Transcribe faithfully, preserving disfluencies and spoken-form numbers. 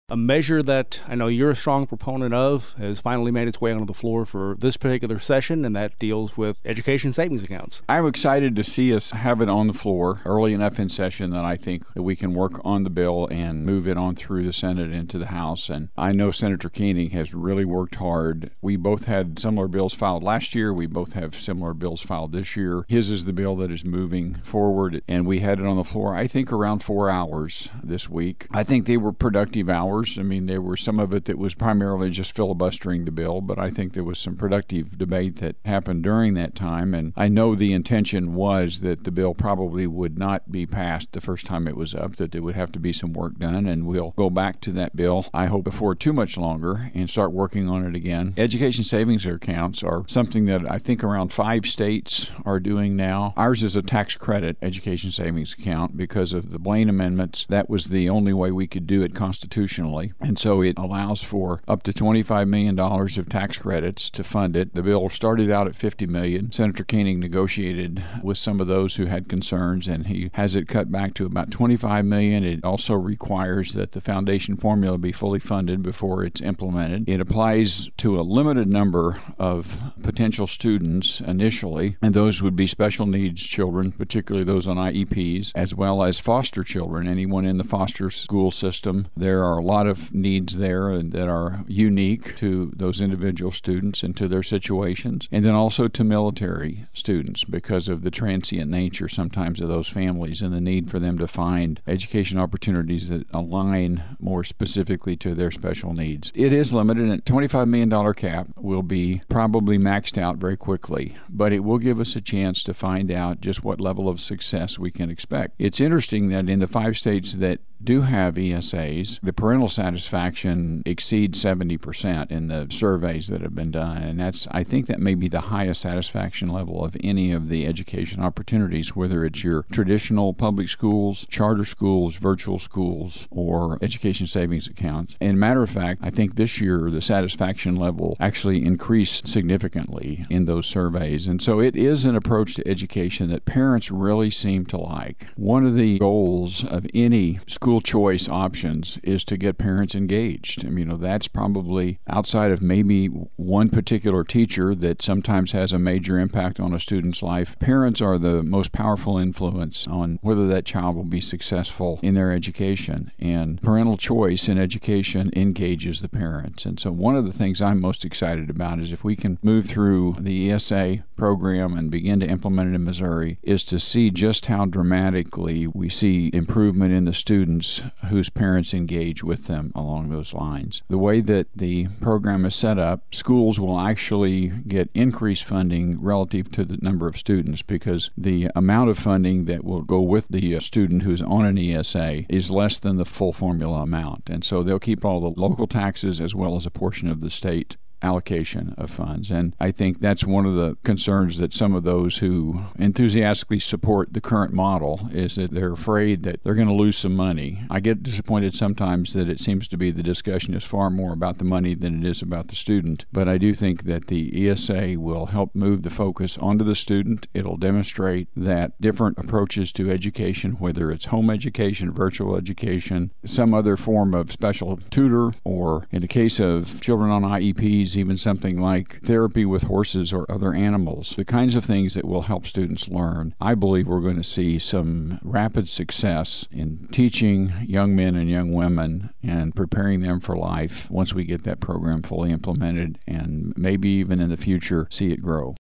A measure that I know you're a strong proponent of has finally made its way onto the floor for this particular session, and that deals with education savings accounts. I'm excited to see us have it on the floor early enough in session that I think that we can work on the bill and move it on through the Senate into the House. And I know Senator Koenig has really worked hard. We both had similar bills filed last year. We both have similar bills filed this year. His is the bill that is moving forward, and we had it on the floor, I think, around four hours this week. I think they were productive hours. I mean, there were some of it that was primarily just filibustering the bill, but I think there was some productive debate that happened during that time. And I know the intention was that the bill probably would not be passed the first time it was up, that there would have to be some work done, and we'll go back to that bill, I hope, before too much longer and start working on it again. Education savings accounts are something that I think around five states are doing now. Ours is a tax credit education savings account because of the Blaine amendments. That was the only way we could do it constitutionally. And so it allows for up to twenty-five million dollars of tax credits to fund it. The bill started out at fifty million dollars. Senator Koenig negotiated with some of those who had concerns, and he has it cut back to about twenty-five million dollars. It also requires that the foundation formula be fully funded before it's implemented. It applies to a limited number of potential students initially, and those would be special needs children, particularly those on I E Ps, as well as foster children, anyone in the foster school system. There are a lot of needs there that are unique to those individual students and to their situations, and then also to military students because of the transient nature sometimes of those families and the need for them to find education opportunities that align more specifically to their special needs. It is limited, and twenty-five million dollars cap will be probably maxed out very quickly, but it will give us a chance to find out just what level of success we can expect. It's interesting that in the five states that do have E S As, the parental satisfaction exceeds seventy percent in the surveys that have been done, and that's, I think that may be the highest satisfaction level of any of the education opportunities, whether it's your traditional public schools, charter schools, virtual schools, or education savings accounts. And matter of fact, I think this year the satisfaction level actually increased significantly in those surveys, and so it is an approach to education that parents really seem to like. One of the goals of any school choice options is to get parents engaged. I mean, you know, that's probably outside of maybe one particular teacher that sometimes has a major impact on a student's life. Parents are the most powerful influence on whether that child will be successful in their education, and parental choice in education engages the parents. And so one of the things I'm most excited about is if we can move through the E S A program and begin to implement it in Missouri, is to see just how dramatically we see improvement in the students whose parents engage with them along those lines. The way that the program is set up, schools will actually get increased funding relative to the number of students because the amount of funding that will go with the student who's on an E S A is less than the full formula amount. And so they'll keep all the local taxes as well as a portion of the state allocation of funds. And I think that's one of the concerns that some of those who enthusiastically support the current model is that they're afraid that they're going to lose some money. I get disappointed sometimes that it seems to be the discussion is far more about the money than it is about the student. But I do think that the E S A will help move the focus onto the student. It'll demonstrate that different approaches to education, whether it's home education, virtual education, some other form of special tutor, or in the case of children on I E Ps, even something like therapy with horses or other animals, the kinds of things that will help students learn. I believe we're going to see some rapid success in teaching young men and young women and preparing them for life once we get that program fully implemented, and maybe even in the future see it grow.